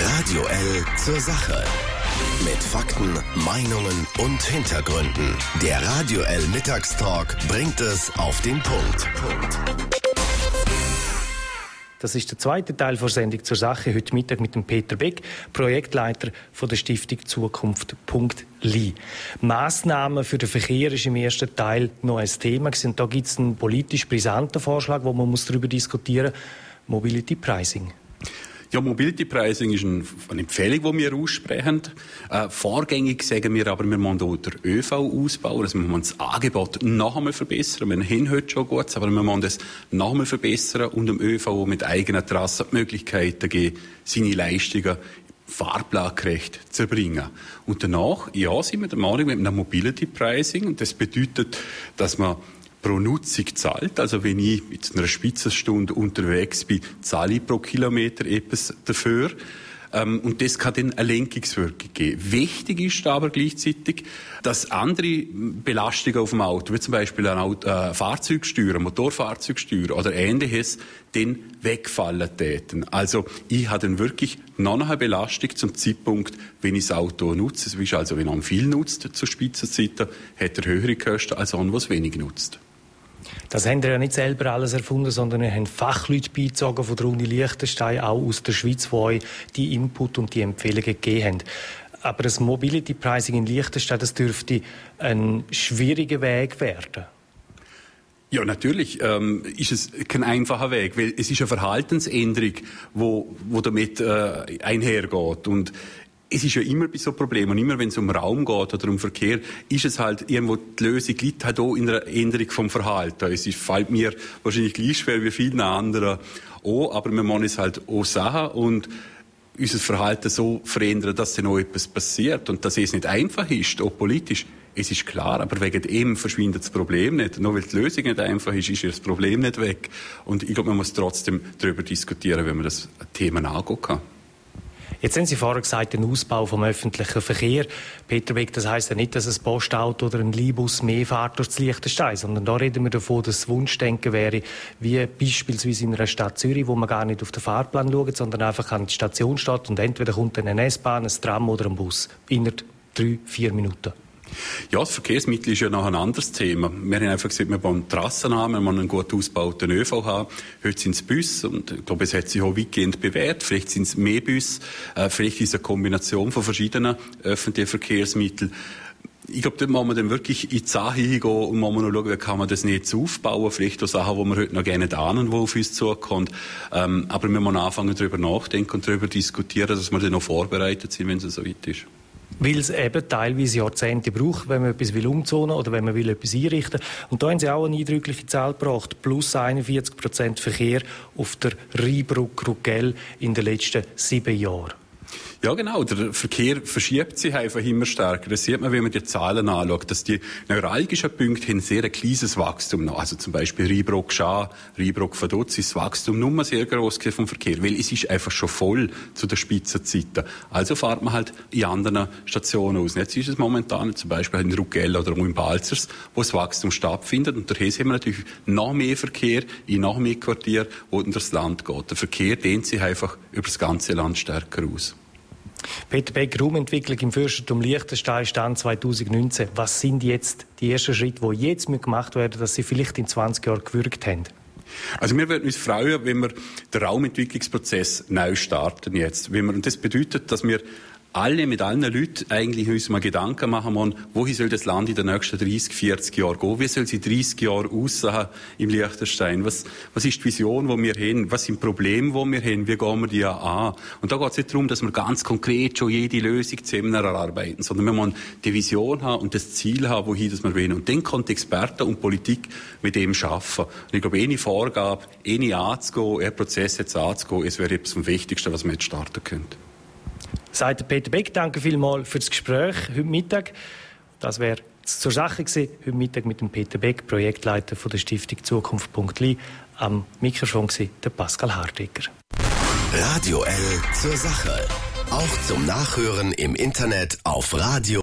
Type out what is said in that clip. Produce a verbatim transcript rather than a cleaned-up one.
Radio L zur Sache. Mit Fakten, Meinungen und Hintergründen. Der Radio L Mittagstalk bringt es auf den Punkt. Das ist der zweite Teil der Sendung zur Sache. Heute Mittag mit dem Peter Beck, Projektleiter von der Stiftung Zukunft Punkt L I. Massnahmen für den Verkehr ist im ersten Teil noch ein Thema. Und da gibt es einen politisch brisanten Vorschlag, wo man muss darüber diskutieren muss: Mobility Pricing. Ja, Mobility Pricing ist eine Empfehlung, die wir aussprechen. Äh, vorgängig sagen wir aber, wir müssen auch den ÖV ausbauen, also wir müssen das Angebot noch einmal verbessern. Wir haben heute schon gut, aber wir müssen das noch einmal verbessern und dem ÖV mit eigenen Trassen die Möglichkeiten geben, seine Leistungen fahrplangerecht zu erbringen. Und danach, ja, sind wir der Meinung, mit einem Mobility Pricing, und das bedeutet, dass man pro Nutzung zahlt. Also wenn ich in einer Spitzenstunde unterwegs bin, zahle ich pro Kilometer etwas dafür. Ähm, und das kann dann eine Lenkungswirkung geben. Wichtig ist aber gleichzeitig, dass andere Belastungen auf dem Auto, wie zum Beispiel eine Auto, äh, Fahrzeugsteuer, Motorfahrzeugsteuer oder Ähnliches, dann wegfallen täten. Also ich habe dann wirklich noch eine Belastung zum Zeitpunkt, wenn ich das Auto nutze. Das ist also, wenn man viel nutzt zur Spitzenzeiten, hat er höhere Kosten als einer, der es wenig nutzt. Das haben wir ja nicht selber alles erfunden, sondern wir haben Fachleute beigezogen von der Uni Liechtenstein, auch aus der Schweiz, die euch die Input und die Empfehlungen gegeben haben. Aber das Mobility Pricing in Liechtenstein, das dürfte ein schwieriger Weg werden. Ja, natürlich ähm, ist es kein einfacher Weg, weil es ist eine Verhaltensänderung, wo, wo damit äh, einhergeht. Und es ist ja immer bei so Problemen, und immer wenn es um Raum geht oder um Verkehr, ist es halt irgendwo, die Lösung liegt halt auch in einer Änderung vom Verhalten. Es ist, fällt mir wahrscheinlich gleich schwer wie vielen anderen auch, aber wir müssen es halt auch sagen und unser Verhalten so verändern, dass dann auch etwas passiert. Und dass es nicht einfach ist, auch politisch, es ist klar, aber wegen dem verschwindet das Problem nicht. Nur weil die Lösung nicht einfach ist, ist das Problem nicht weg. Und ich glaube, man muss trotzdem darüber diskutieren, wie man das Thema angehen kann. Jetzt haben Sie vorher gesagt, den Ausbau vom öffentlichen Verkehr. Peter Beck, das heisst ja nicht, dass ein Postauto oder ein Leihbus mehr fährt durch das Liechtenstein, sondern da reden wir davon, dass das Wunschdenken wäre, wie beispielsweise in einer Stadt Zürich, wo man gar nicht auf den Fahrplan schaut, sondern einfach an die Station steht und entweder kommt dann eine S-Bahn, ein Tram oder ein Bus innerhalb drei, vier Minuten. Ja, das Verkehrsmittel ist ja noch ein anderes Thema. Wir haben einfach gesagt, wir wollen Trassen haben, wir wollen einen gut ausgebauten ÖV haben. Heute sind es Busse und ich glaube, es hat sich auch weitgehend bewährt. Vielleicht sind es mehr Busse, äh, vielleicht ist es eine Kombination von verschiedenen öffentlichen Verkehrsmitteln. Ich glaube, dort muss man dann wirklich in die Sache hingehen und muss man noch schauen, wie kann man das Netz aufbauen. Vielleicht auch Sachen, die wir heute noch gerne ahnen, die auf uns zukommt. Ähm, aber wir müssen anfangen, darüber nachdenken und darüber diskutieren, dass wir dann noch vorbereitet sind, wenn es so weit ist. Weil es eben teilweise Jahrzehnte braucht, wenn man etwas will umzonen oder wenn man will etwas einrichten will. Und da haben Sie auch eine eindrückliche Zahl gebracht. Plus einundvierzig Prozent Verkehr auf der Rheinbrücke-Rugell in den letzten sieben Jahren. Ja, genau. Der Verkehr verschiebt sich einfach immer stärker. Das sieht man, wenn man die Zahlen anschaut, dass die neuralgischen Punkte haben sehr ein kleines Wachstum noch. Also zum Beispiel Rheinbrücke-Schah, Rheinbrücke-Vaduz ist das Wachstum nur sehr gross vom Verkehr, weil es ist einfach schon voll zu den Spitzenzeiten. Also fährt man halt in anderen Stationen aus. Und jetzt ist es momentan zum Beispiel in Rugell oder in Balzers, wo das Wachstum stattfindet. Und daher sehen wir natürlich noch mehr Verkehr in noch mehr Quartier, wo in das Land geht. Der Verkehr dehnt sich einfach über das ganze Land stärker aus. Peter Beck, Raumentwicklung im Fürstentum Liechtenstein, Stand zweitausendneunzehn. Was sind jetzt die ersten Schritte, die jetzt gemacht werden, dass sie vielleicht in zwanzig Jahren gewirkt haben? Also wir würden uns freuen, wenn wir den Raumentwicklungsprozess neu starten jetzt. Wenn wir, und das bedeutet, dass wir alle, mit allen Leuten eigentlich uns mal Gedanken machen müssen, wohin soll das Land in den nächsten dreißig, vierzig Jahren gehen? Wie soll es in dreißig Jahren aussehen im Liechtenstein? Was, was ist die Vision, die wir haben? Was sind die Probleme, die wir haben? Wie gehen wir die an? Und da geht es nicht darum, dass wir ganz konkret schon jede Lösung zusammen erarbeiten, sondern wir müssen die Vision haben und das Ziel haben, wohin das wir wollen. Und dann können die Experten und Politik mit dem arbeiten. Und ich glaube, eine Vorgabe, eine anzugehen, einen Prozess jetzt anzugehen, es wäre etwas vom Wichtigsten, was wir jetzt starten können. Sagt Peter Beck, danke vielmals für das Gespräch heute Mittag. Das wäre zur Sache gewesen. Heute Mittag mit dem Peter Beck, Projektleiter von der Stiftung Zukunft Punkt L I. Am Mikrofon war der Pascal Hartegger. Radio L zur Sache. Auch zum Nachhören im Internet auf Radio